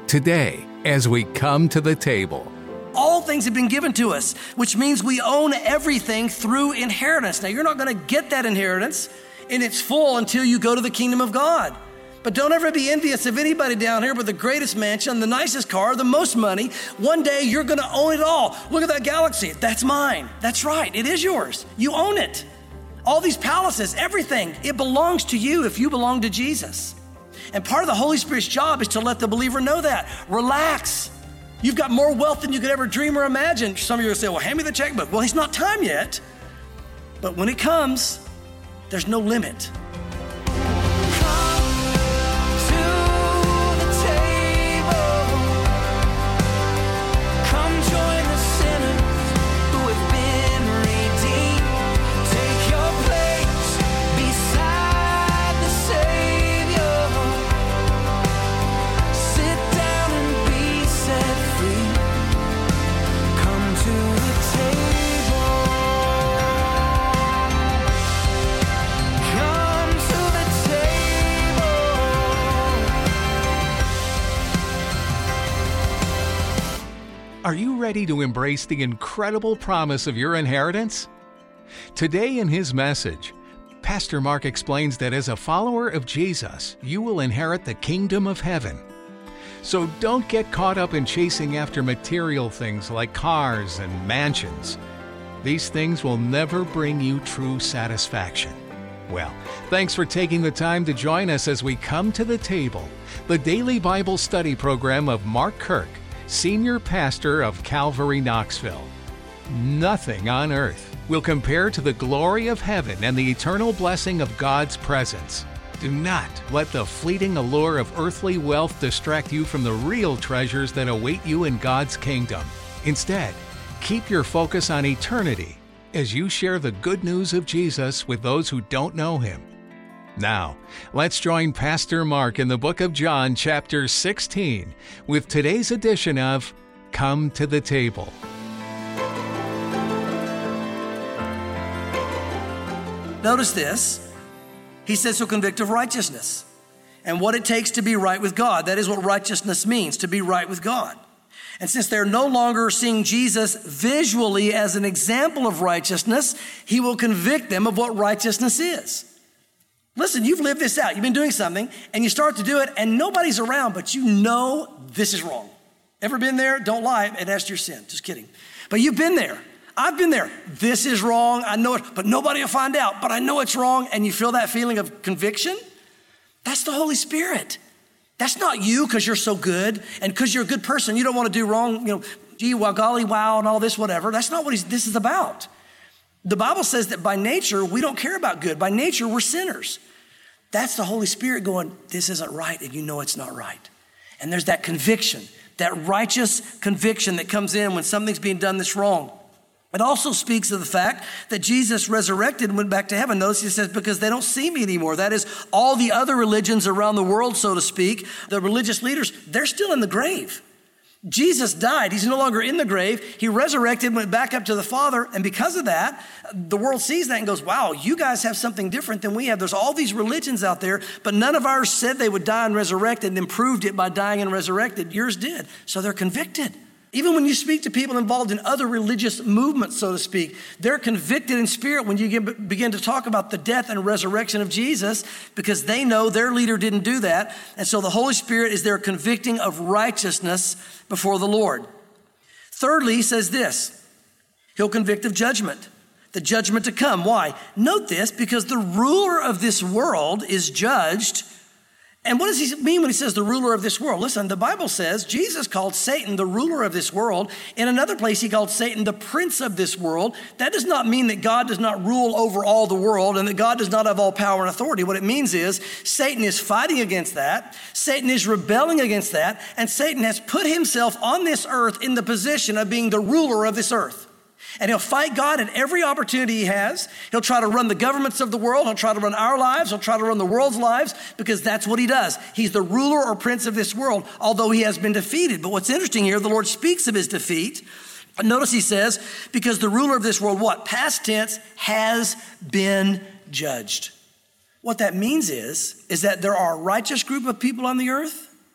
today as we come to the table. All things have been given to us, which means we own everything through inheritance. Now, you're not going to get that inheritance in its full until you go to the kingdom of God. But don't ever be envious of anybody down here with the greatest mansion, the nicest car, the most money. One day you're going to own it all. Look at that galaxy. That's mine. That's right. It is yours. You own it. All these palaces, everything, it belongs to you if you belong to Jesus. And part of the Holy Spirit's job is to let the believer know that. Relax. You've got more wealth than you could ever dream or imagine. Some of you will say, well, hand me the checkbook. Well, it's not time yet. But when it comes, there's no limit. Are you ready to embrace the incredible promise of your inheritance? Today in his message, Pastor Mark explains that as a follower of Jesus, you will inherit the kingdom of heaven. So don't get caught up in chasing after material things like cars and mansions. These things will never bring you true satisfaction. Well, thanks for taking the time to join us as we come to the table, the daily Bible study program of Mark Kirk, Senior Pastor of Calvary, Knoxville. Nothing on earth will compare to the glory of heaven and the eternal blessing of God's presence. Do not let the fleeting allure of earthly wealth distract you from the real treasures that await you in God's kingdom. Instead, keep your focus on eternity as you share the good news of Jesus with those who don't know Him. Now, let's join Pastor Mark in the book of John, chapter 16, with today's edition of Come to the Table. Notice this. He says he'll convict of righteousness and what it takes to be right with God. That is what righteousness means, to be right with God. And since they're no longer seeing Jesus visually as an example of righteousness, he will convict them of what righteousness is. Listen, you've lived this out. You've been doing something, and you start to do it, and nobody's around, but you know this is wrong. Ever been there? Don't lie and ask your sin. Just kidding. But you've been there. I've been there. This is wrong. I know it, but nobody will find out. But I know it's wrong, and you feel that feeling of conviction? That's the Holy Spirit. That's not you because you're so good, and because you're a good person, you don't want to do wrong, gee, well, golly, wow, and all this, whatever. That's not what this is about. The Bible says that by nature, we don't care about good. By nature, we're sinners. That's the Holy Spirit going, this isn't right, and you know it's not right. And there's that conviction, that righteous conviction that comes in when something's being done that's wrong. It also speaks of the fact that Jesus resurrected and went back to heaven. Notice he says, because they don't see me anymore. That is, all the other religions around the world, so to speak, the religious leaders, they're still in the grave. Jesus died. He's no longer in the grave. He resurrected, went back up to the Father. And because of that, the world sees that and goes, wow, you guys have something different than we have. There's all these religions out there, but none of ours said they would die and resurrect and then proved it by dying and resurrected. Yours did. So they're convicted. Even when you speak to people involved in other religious movements, so to speak, they're convicted in spirit when you begin to talk about the death and resurrection of Jesus because they know their leader didn't do that. And so the Holy Spirit is there convicting of righteousness before the Lord. Thirdly, he says this, he'll convict of judgment, the judgment to come. Why? Note this, because the ruler of this world is judged. And what does he mean when he says the ruler of this world? Listen, the Bible says Jesus called Satan the ruler of this world. In another place, he called Satan the prince of this world. That does not mean that God does not rule over all the world and that God does not have all power and authority. What it means is Satan is fighting against that. Satan is rebelling against that. And Satan has put himself on this earth in the position of being the ruler of this earth. And he'll fight God at every opportunity he has. He'll try to run the governments of the world. He'll try to run our lives. He'll try to run the world's lives because that's what he does. He's the ruler or prince of this world, although he has been defeated. But what's interesting here, the Lord speaks of his defeat. Notice he says, because the ruler of this world, what? Past tense, has been judged. What that means is that there are a righteous group of people on the earth,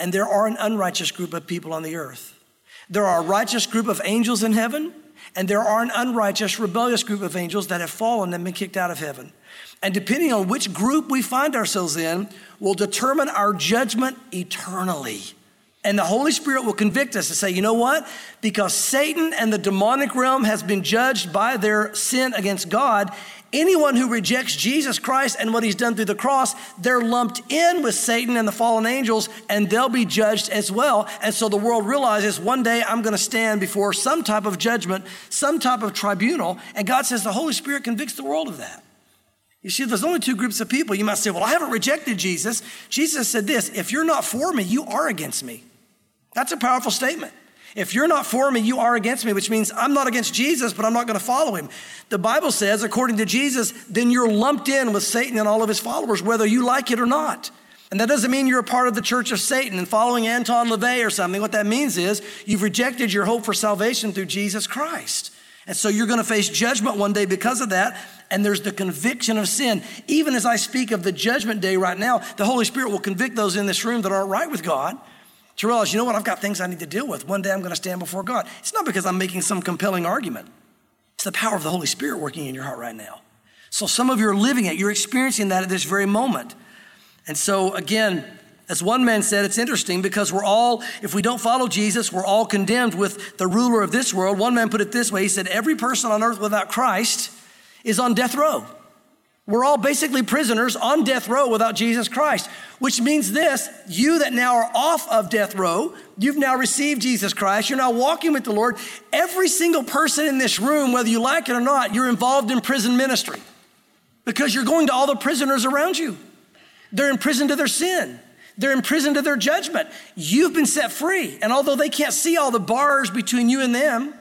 and there are an unrighteous group of people on the earth. There are a righteous group of angels in heaven, and there are an unrighteous, rebellious group of angels that have fallen and been kicked out of heaven. And depending on which group we find ourselves in will determine our judgment eternally. And the Holy Spirit will convict us to say, you know what? Because Satan and the demonic realm has been judged by their sin against God, anyone who rejects Jesus Christ and what he's done through the cross, they're lumped in with Satan and the fallen angels, and they'll be judged as well. And so the world realizes one day I'm going to stand before some type of judgment, some type of tribunal. And God says the Holy Spirit convicts the world of that. You see, there's only two groups of people. You might say, well, I haven't rejected Jesus. Jesus said this, if you're not for me, you are against me. That's a powerful statement. If you're not for me, you are against me, which means I'm not against Jesus, but I'm not going to follow him. The Bible says, according to Jesus, then you're lumped in with Satan and all of his followers, whether you like it or not. And that doesn't mean you're a part of the church of Satan and following Anton LaVey or something. What that means is you've rejected your hope for salvation through Jesus Christ. And so you're going to face judgment one day because of that. And there's the conviction of sin. Even as I speak of the judgment day right now, the Holy Spirit will convict those in this room that aren't right with God to realize, you know what, I've got things I need to deal with. One day I'm going to stand before God. It's not because I'm making some compelling argument. It's the power of the Holy Spirit working in your heart right now. So some of you are living it. You're experiencing that at this very moment. And so again, as one man said, it's interesting because we're all, if we don't follow Jesus, we're all condemned with the ruler of this world. One man put it this way. He said, every person on earth without Christ is on death row. We're all basically prisoners on death row without Jesus Christ, which means this, you that now are off of death row, you've now received Jesus Christ, you're now walking with the Lord. Every single person in this room, whether you like it or not, you're involved in prison ministry because you're going to all the prisoners around you. They're in prison to their sin. They're in prison to their judgment. You've been set free. And although they can't see all the bars between you and them,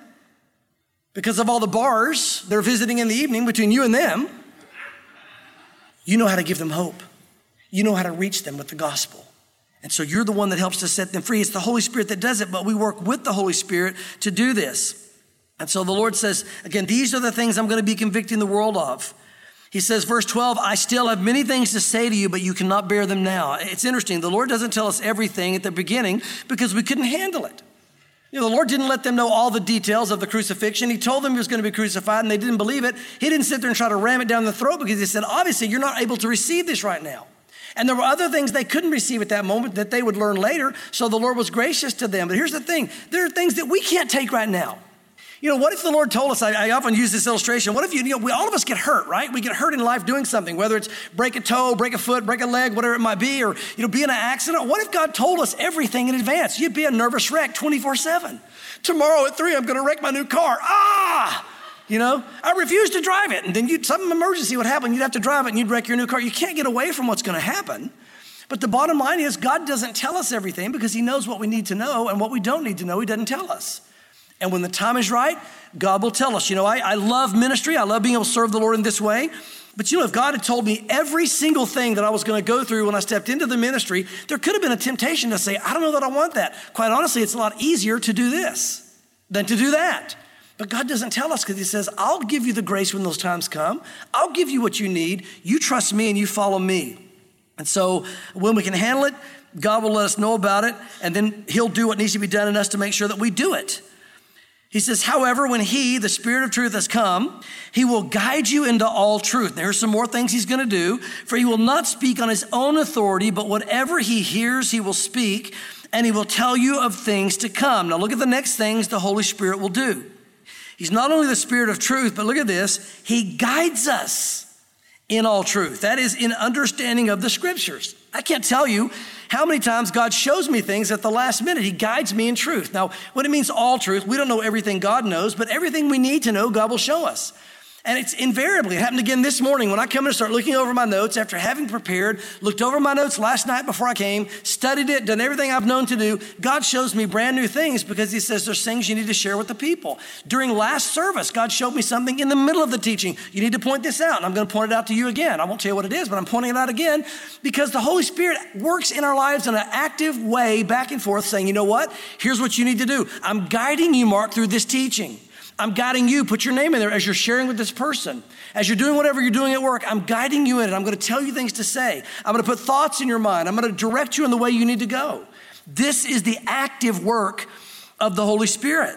because of all the bars they're visiting in the evening between you and them, you know how to give them hope. You know how to reach them with the gospel. And so you're the one that helps to set them free. It's the Holy Spirit that does it, but we work with the Holy Spirit to do this. And so the Lord says, again, these are the things I'm going to be convicting the world of. He says, verse 12, I still have many things to say to you, but you cannot bear them now. It's interesting. The Lord doesn't tell us everything at the beginning because we couldn't handle it. You know, the Lord didn't let them know all the details of the crucifixion. He told them he was going to be crucified and they didn't believe it. He didn't sit there and try to ram it down the throat because he said, obviously, you're not able to receive this right now. And there were other things they couldn't receive at that moment that they would learn later. So the Lord was gracious to them. But here's the thing. There are things that we can't take right now. You know, what if the Lord told us, I often use this illustration, what if all of us get hurt, right? We get hurt in life doing something, whether it's break a toe, break a foot, break a leg, whatever it might be, or, be in an accident. What if God told us everything in advance? You'd be a nervous wreck 24/7. Tomorrow at 3, I'm going to wreck my new car. I refuse to drive it. And then some emergency would happen. You'd have to drive it and you'd wreck your new car. You can't get away from what's going to happen. But the bottom line is God doesn't tell us everything because he knows what we need to know, and what we don't need to know, he doesn't tell us. And when the time is right, God will tell us. I love ministry. I love being able to serve the Lord in this way. But if God had told me every single thing that I was going to go through when I stepped into the ministry, there could have been a temptation to say, I don't know that I want that. Quite honestly, it's a lot easier to do this than to do that. But God doesn't tell us because he says, I'll give you the grace when those times come. I'll give you what you need. You trust me and you follow me. And so when we can handle it, God will let us know about it. And then he'll do what needs to be done in us to make sure that we do it. He says, however, when he, the Spirit of truth, has come, he will guide you into all truth. There's some more things he's going to do. For he will not speak on his own authority, but whatever he hears, he will speak, and he will tell you of things to come. Now look at the next things the Holy Spirit will do. He's not only the Spirit of truth, but look at this. He guides us in all truth. That is, in understanding of the scriptures. I can't tell you how many times God shows me things at the last minute. He guides me in truth. Now, when it means all truth, we don't know everything God knows, but everything we need to know, God will show us. And it's invariably, it happened again this morning when I come in and start looking over my notes after having prepared, looked over my notes last night before I came, studied it, done everything I've known to do. God shows me brand new things because he says there's things you need to share with the people. During last service, God showed me something in the middle of the teaching. You need to point this out, and I'm going to point it out to you again. I won't tell you what it is, but I'm pointing it out again because the Holy Spirit works in our lives in an active way back and forth saying, you know what? Here's what you need to do. I'm guiding you, Mark, through this teaching. I'm guiding you. Put your name in there as you're sharing with this person. As you're doing whatever you're doing at work, I'm guiding you in it. I'm going to tell you things to say. I'm going to put thoughts in your mind. I'm going to direct you in the way you need to go. This is the active work of the Holy Spirit.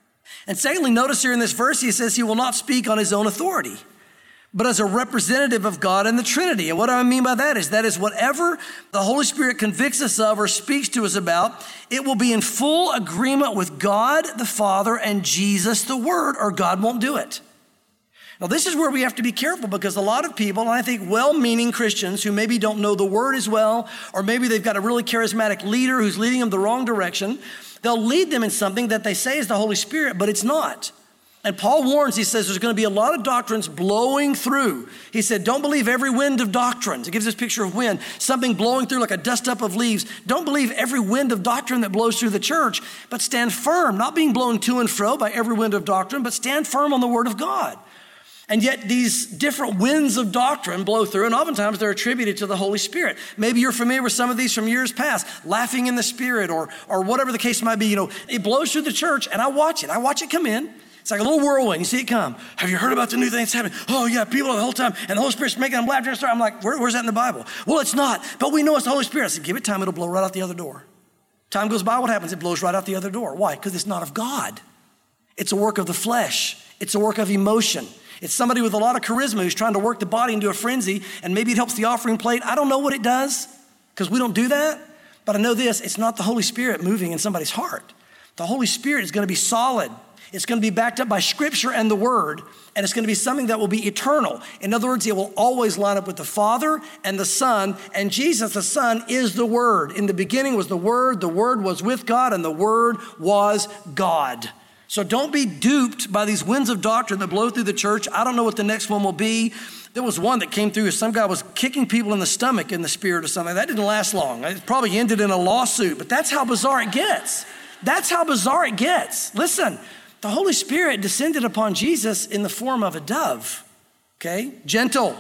And secondly, notice here in this verse, he says he will not speak on his own authority, but as a representative of God and the Trinity. And what I mean by that is whatever the Holy Spirit convicts us of or speaks to us about, it will be in full agreement with God the Father and Jesus the Word, or God won't do it. Now, this is where we have to be careful, because a lot of people, and I think well-meaning Christians who maybe don't know the Word as well, or maybe they've got a really charismatic leader who's leading them the wrong direction, they'll lead them in something that they say is the Holy Spirit, but it's not. And Paul warns, he says, there's going to be a lot of doctrines blowing through. He said, don't believe every wind of doctrines. It gives this picture of wind, something blowing through like a dust up of leaves. Don't believe every wind of doctrine that blows through the church, but stand firm, not being blown to and fro by every wind of doctrine, but stand firm on the Word of God. And yet these different winds of doctrine blow through, and oftentimes they're attributed to the Holy Spirit. Maybe you're familiar with some of these from years past, laughing in the Spirit or whatever the case might be. It blows through the church, and I watch it come in. It's like a little whirlwind. You see it come. Have you heard about the new thing that's happening? Oh yeah, people the whole time, and the Holy Spirit's making them laugh. I'm like, where's that in the Bible? Well, it's not, but we know it's the Holy Spirit. I said, give it time, it'll blow right out the other door. Time goes by, what happens? It blows right out the other door. Why? Because it's not of God. It's a work of the flesh. It's a work of emotion. It's somebody with a lot of charisma who's trying to work the body into a frenzy, and maybe it helps the offering plate. I don't know what it does, because we don't do that. But I know this, it's not the Holy Spirit moving in somebody's heart. The Holy Spirit is going to be solid. It's going to be backed up by Scripture and the Word, and it's going to be something that will be eternal. In other words, it will always line up with the Father and the Son, and Jesus, the Son, is the Word. In the beginning was the Word was with God, and the Word was God. So don't be duped by these winds of doctrine that blow through the church. I don't know what the next one will be. There was one that came through. Some guy was kicking people in the stomach in the Spirit or something. That didn't last long. It probably ended in a lawsuit, but that's how bizarre it gets. That's how bizarre it gets. Listen, the Holy Spirit descended upon Jesus in the form of a dove, okay? Gentle,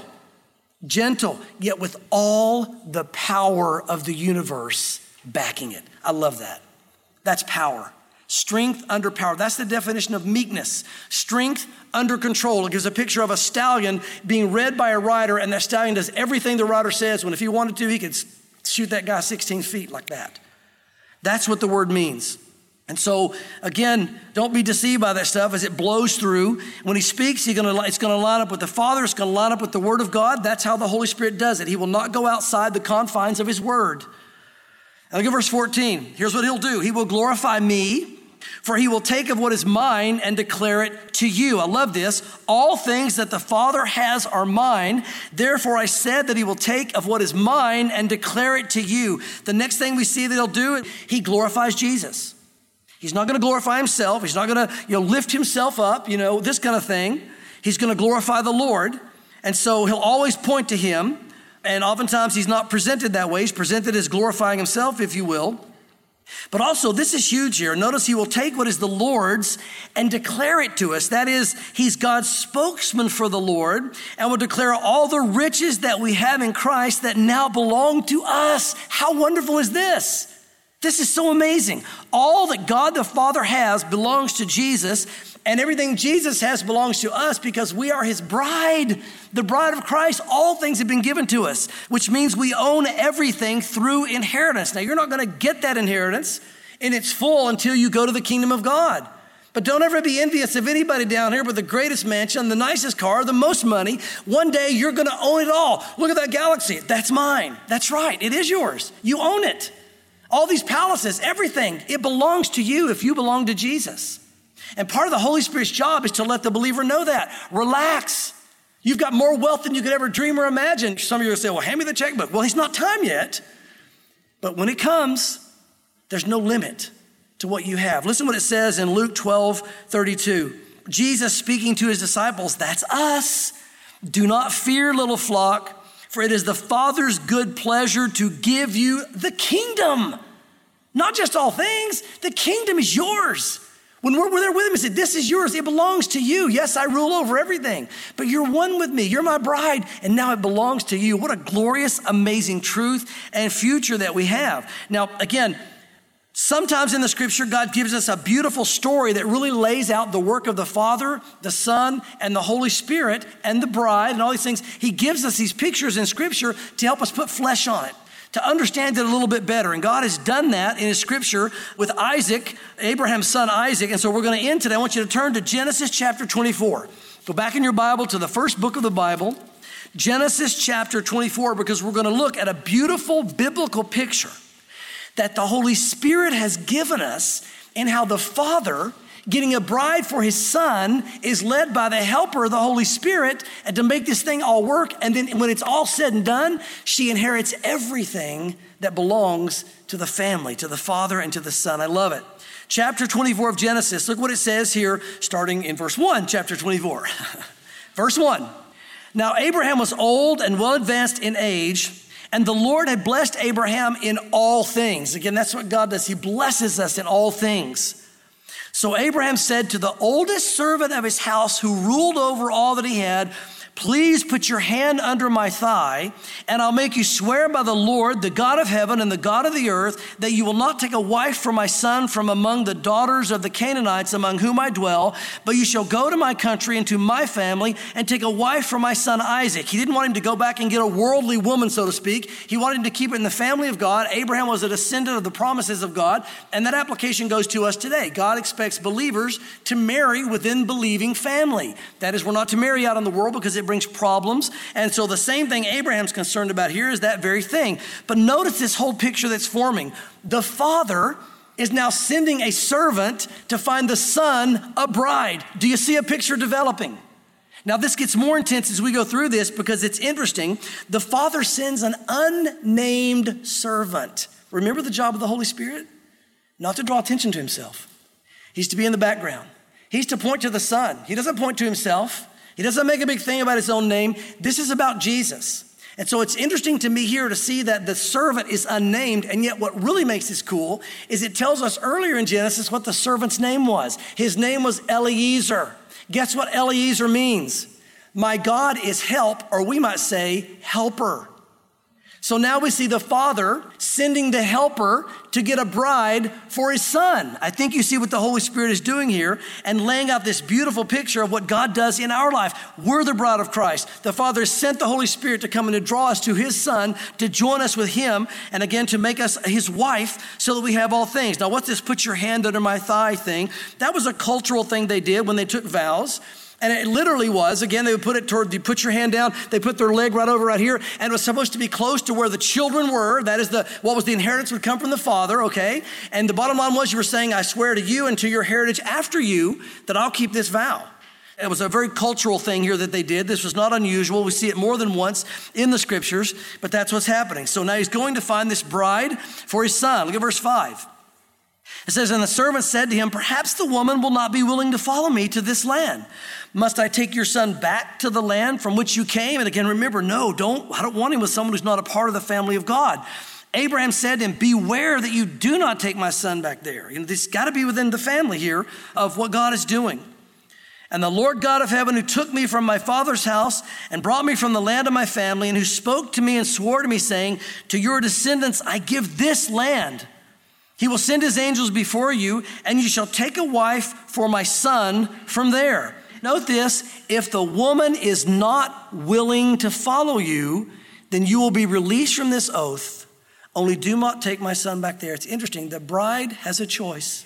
yet with all the power of the universe backing it. I love that. That's power. Strength under power. That's the definition of meekness. Strength under control. It gives a picture of a stallion being led by a rider, and that stallion does everything the rider says, when if he wanted to, he could shoot that guy 16 feet like that. That's what the word means. And so, again, don't be deceived by that stuff as it blows through. When he speaks, it's going to line up with the Father. It's going to line up with the Word of God. That's how the Holy Spirit does it. He will not go outside the confines of His Word. Now look at verse 14. Here's what He'll do. He will glorify me, for He will take of what is mine and declare it to you. I love this. All things that the Father has are mine. Therefore, I said that He will take of what is mine and declare it to you. The next thing we see that He'll do, He glorifies Jesus. He's not going to glorify Himself. He's not going to lift Himself up, this kind of thing. He's going to glorify the Lord. And so He'll always point to Him. And oftentimes He's not presented that way. He's presented as glorifying Himself, if you will. But also, this is huge here. Notice He will take what is the Lord's and declare it to us. That is, He's God's spokesman for the Lord and will declare all the riches that we have in Christ that now belong to us. How wonderful is this? This is so amazing. All that God the Father has belongs to Jesus, and everything Jesus has belongs to us because we are His bride, the bride of Christ. All things have been given to us, which means we own everything through inheritance. Now, you're not going to get that inheritance in its full until you go to the kingdom of God. But don't ever be envious of anybody down here with the greatest mansion, the nicest car, the most money. One day you're going to own it all. Look at that galaxy. That's mine. That's right. It is yours. You own it. All these palaces, everything, it belongs to you if you belong to Jesus. And part of the Holy Spirit's job is to let the believer know that. Relax. You've got more wealth than you could ever dream or imagine. Some of you will say, well, hand me the checkbook. Well, it's not time yet. But when it comes, there's no limit to what you have. Listen what it says in Luke 12:32. Jesus speaking to His disciples, that's us. Do not fear, little flock, for it is the Father's good pleasure to give you the kingdom. Not just all things, the kingdom is yours. When we're there with Him, He said, this is yours, it belongs to you. Yes, I rule over everything, but you're one with me. You're my bride, and now it belongs to you. What a glorious, amazing truth and future that we have. Now, again, sometimes in the Scripture, God gives us a beautiful story that really lays out the work of the Father, the Son, and the Holy Spirit, and the bride, and all these things. He gives us these pictures in Scripture to help us put flesh on it, to understand it a little bit better. And God has done that in his scripture with Isaac, Abraham's son Isaac. And so we're going to end today. I want you to turn to Genesis chapter 24. Go back in your Bible to the first book of the Bible, Genesis chapter 24, because we're going to look at a beautiful biblical picture that the Holy Spirit has given us in how the Father, getting a bride for his son, is led by the helper, the Holy Spirit, and to make this thing all work. And then when it's all said and done, she inherits everything that belongs to the family, to the Father and to the Son. I love it. Chapter 24 of Genesis, look what it says here, starting in verse 1, chapter 24. Verse 1. Now Abraham was old and well advanced in age, and the Lord had blessed Abraham in all things. Again, that's what God does. He blesses us in all things. So Abraham said to the oldest servant of his house who ruled over all that he had, please put your hand under my thigh, and I'll make you swear by the Lord, the God of heaven and the God of the earth, that you will not take a wife for my son from among the daughters of the Canaanites among whom I dwell, but you shall go to my country and to my family and take a wife for my son Isaac. He didn't want him to go back and get a worldly woman, so to speak. He wanted him to keep it in the family of God. Abraham was a descendant of the promises of God, and that application goes to us today. God expects believers to marry within believing family. That is, we're not to marry out in the world because it brings problems. And so the same thing Abraham's concerned about here is that very thing. But notice this whole picture that's forming. The father is now sending a servant to find the son a bride. Do you see a picture developing? Now this gets more intense as we go through this because it's interesting. The father sends an unnamed servant. Remember the job of the Holy Spirit? Not to draw attention to himself. He's to be in the background. He's to point to the Son. He doesn't point to himself. He doesn't make a big thing about his own name. This is about Jesus. And so it's interesting to me here to see that the servant is unnamed, and yet what really makes this cool is it tells us earlier in Genesis what the servant's name was. His name was Eliezer. Guess what Eliezer means? My God is help, or we might say helper. So now we see the father sending the helper to get a bride for his son. I think you see what the Holy Spirit is doing here and laying out this beautiful picture of what God does in our life. We're the bride of Christ. The Father sent the Holy Spirit to come and to draw us to his Son, to join us with him, and again, to make us his wife so that we have all things. Now, what's this put your hand under my thigh thing? That was a cultural thing they did when they took vows. And it literally was, again, they would put it toward, you put your hand down, they put their leg right over right here, and it was supposed to be close to where the children were. That is what was the inheritance would come from the father, okay? And the bottom line was you were saying, I swear to you and to your heritage after you that I'll keep this vow. It was a very cultural thing here that they did. This was not unusual. We see it more than once in the scriptures, but that's what's happening. So now he's going to find this bride for his son. Look at verse 5. It says, and the servant said to him, perhaps the woman will not be willing to follow me to this land. Must I take your son back to the land from which you came? And again, remember, I don't want him with someone who's not a part of the family of God. Abraham said to him, beware that you do not take my son back there. This got to be within the family here of what God is doing. And the Lord God of heaven, who took me from my father's house and brought me from the land of my family, and who spoke to me and swore to me, saying, to your descendants I give this land. He will send his angels before you, and you shall take a wife for my son from there. Note this, if the woman is not willing to follow you, then you will be released from this oath. Only do not take my son back there. It's interesting, the bride has a choice.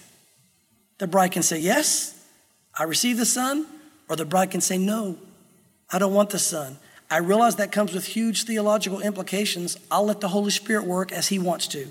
The bride can say, yes, I receive the son, or the bride can say, no, I don't want the son. I realize that comes with huge theological implications. I'll let the Holy Spirit work as he wants to.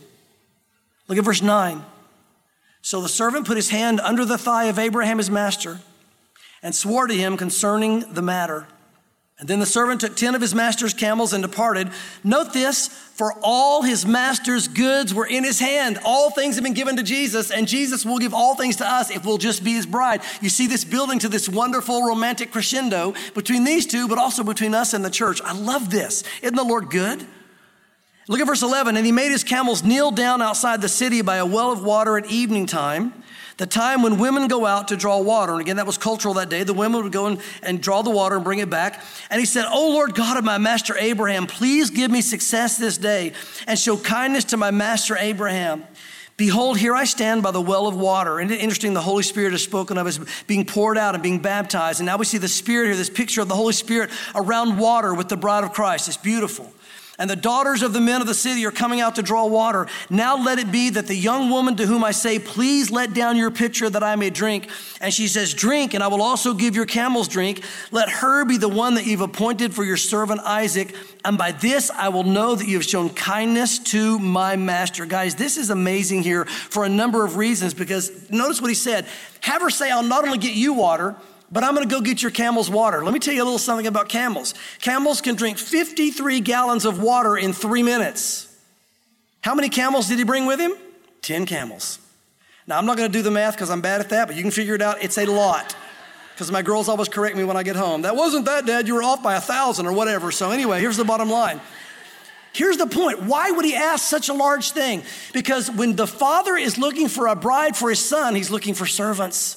Look at verse 9. So the servant put his hand under the thigh of Abraham, his master, and swore to him concerning the matter. And then the servant took 10 of his master's camels and departed. Note this, for all his master's goods were in his hand. All things have been given to Jesus, and Jesus will give all things to us if we'll just be his bride. You see this building to this wonderful romantic crescendo between these two, but also between us and the church. I love this. Isn't the Lord good? Look at verse 11. And he made his camels kneel down outside the city by a well of water at evening time, the time when women go out to draw water. And again, that was cultural that day. The women would go and draw the water and bring it back. And he said, O Lord God of my master Abraham, please give me success this day and show kindness to my master Abraham. Behold, here I stand by the well of water. And interesting, the Holy Spirit is spoken of as being poured out and being baptized. And now we see the Spirit here, this picture of the Holy Spirit around water with the bride of Christ. It's beautiful. and the daughters of the men of the city are coming out to draw water. Now let it be that the young woman to whom I say, please let down your pitcher that I may drink. And she says, drink, and I will also give your camels drink. Let her be the one that you've appointed for your servant Isaac. And by this I will know that you have shown kindness to my master. Guys, this is amazing here for a number of reasons, because notice what he said. Have her say, I'll not only get you water, but I'm going to go get your camels water. Let me tell you a little something about camels. Camels can drink 53 gallons of water in 3 minutes. How many camels did he bring with him? 10 camels. Now, I'm not going to do the math because I'm bad at that, but you can figure it out. It's a lot, because my girls always correct me when I get home. That wasn't that, Dad. You were off by 1,000 or whatever. So anyway, here's the bottom line. Here's the point. Why would he ask such a large thing? Because when the father is looking for a bride for his son, he's looking for servants.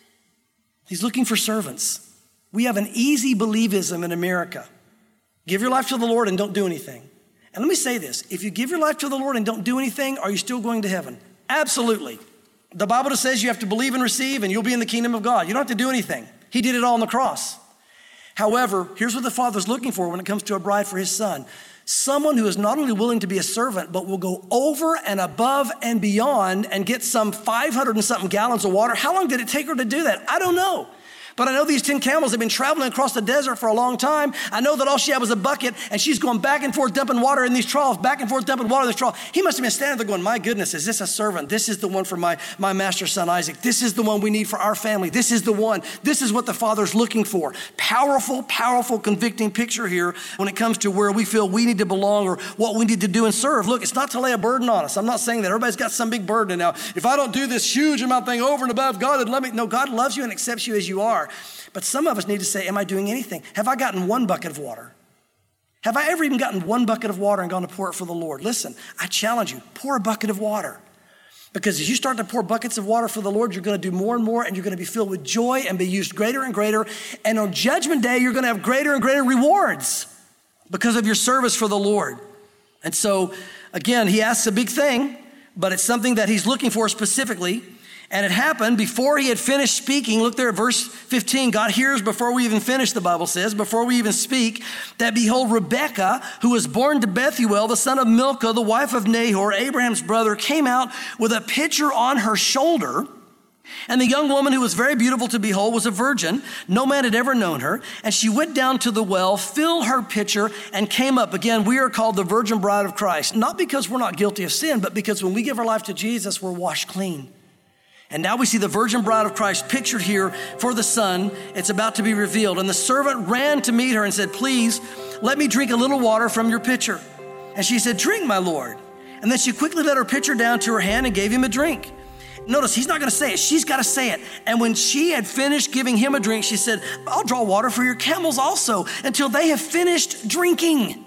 He's looking for servants. We have an easy believism in America. Give your life to the Lord and don't do anything. And let me say this. If you give your life to the Lord and don't do anything, are you still going to heaven? Absolutely. The Bible just says you have to believe and receive and you'll be in the kingdom of God. You don't have to do anything. He did it all on the cross. However, here's what the Father's looking for when it comes to a bride for his son. Someone who is not only willing to be a servant, but will go over and above and beyond and get some 500 and something gallons of water. How long did it take her to do that? I don't know. But I know these 10 camels have been traveling across the desert for a long time. I know that all she had was a bucket, and she's going back and forth dumping water in these troughs, back and forth dumping water in this trough. He must have been standing there going, my goodness, is this a servant? This is the one for my master's son Isaac. This is the one we need for our family. This is the one. This is what the Father's looking for. Powerful, powerful, convicting picture here when it comes to where we feel we need to belong or what we need to do and serve. Look, it's not to lay a burden on us. I'm not saying that. Everybody's got some big burden. And now, if I don't do this huge amount thing over and above, God would love me. No, God loves you and accepts you as you are. But some of us need to say, am I doing anything? Have I gotten one bucket of water? Have I ever even gotten one bucket of water and gone to pour it for the Lord? Listen, I challenge you, pour a bucket of water. Because as you start to pour buckets of water for the Lord, you're going to do more and more, and you're going to be filled with joy and be used greater and greater. And on Judgment Day, you're going to have greater and greater rewards because of your service for the Lord. And so, again, he asks a big thing, but it's something that he's looking for specifically. And it happened before he had finished speaking. Look there at verse 15. God hears before we even finish, the Bible says, before we even speak, that behold, Rebekah, who was born to Bethuel, the son of Milcah, the wife of Nahor, Abraham's brother, came out with a pitcher on her shoulder. And the young woman, who was very beautiful to behold, was a virgin. No man had ever known her. And she went down to the well, filled her pitcher, and came up. Again, we are called the virgin bride of Christ. Not because we're not guilty of sin, but because when we give our life to Jesus, we're washed clean. And now we see the virgin bride of Christ pictured here for the son. It's about to be revealed. And the servant ran to meet her and said, please, let me drink a little water from your pitcher. And she said, drink, my Lord. And then she quickly let her pitcher down to her hand and gave him a drink. Notice, he's not going to say it. She's got to say it. And when she had finished giving him a drink, she said, I'll draw water for your camels also until they have finished drinking.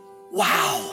Wow.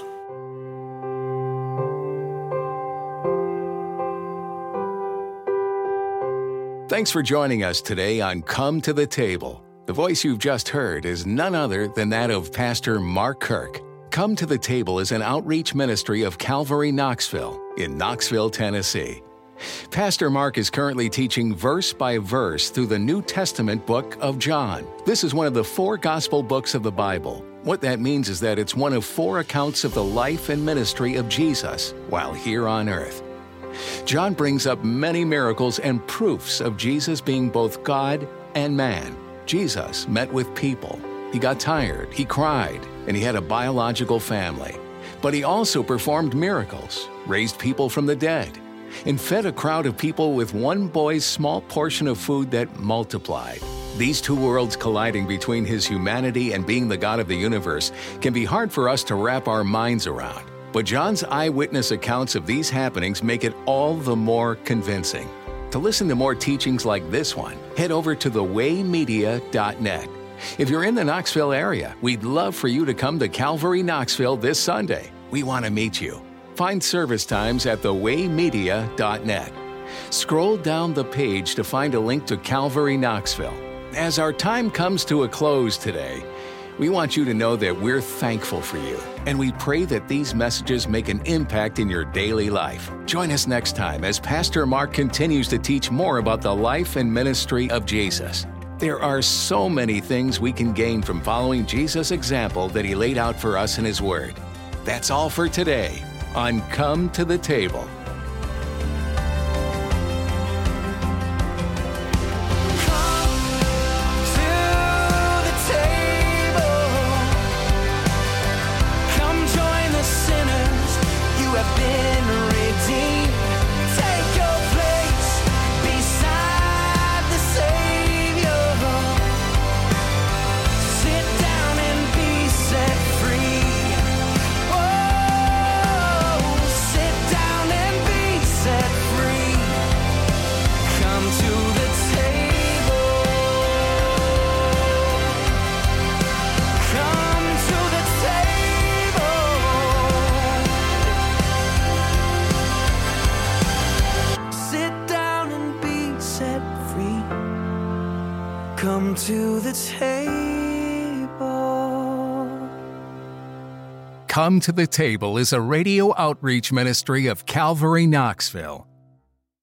Thanks for joining us today on Come to the Table. The voice you've just heard is none other than that of Pastor Mark Kirk. Come to the Table is an outreach ministry of Calvary Knoxville in Knoxville, Tennessee. Pastor Mark is currently teaching verse by verse through the New Testament book of John. This is one of the 4 gospel books of the Bible. What that means is that it's one of 4 accounts of the life and ministry of Jesus while here on earth. John brings up many miracles and proofs of Jesus being both God and man. Jesus met with people. He got tired, he cried, and he had a biological family. But he also performed miracles, raised people from the dead, and fed a crowd of people with one boy's small portion of food that multiplied. These 2 worlds colliding between his humanity and being the God of the universe can be hard for us to wrap our minds around. But John's eyewitness accounts of these happenings make it all the more convincing. To listen to more teachings like this one, head over to thewaymedia.net. If you're in the Knoxville area, we'd love for you to come to Calvary Knoxville this Sunday. We want to meet you. Find service times at thewaymedia.net. Scroll down the page to find a link to Calvary Knoxville. As our time comes to a close today, we want you to know that we're thankful for you, and we pray that these messages make an impact in your daily life. Join us next time as Pastor Mark continues to teach more about the life and ministry of Jesus. There are so many things we can gain from following Jesus' example that he laid out for us in his Word. That's all for today on Come to the Table. Come to the table. Come to the Table is a radio outreach ministry of Calvary Knoxville.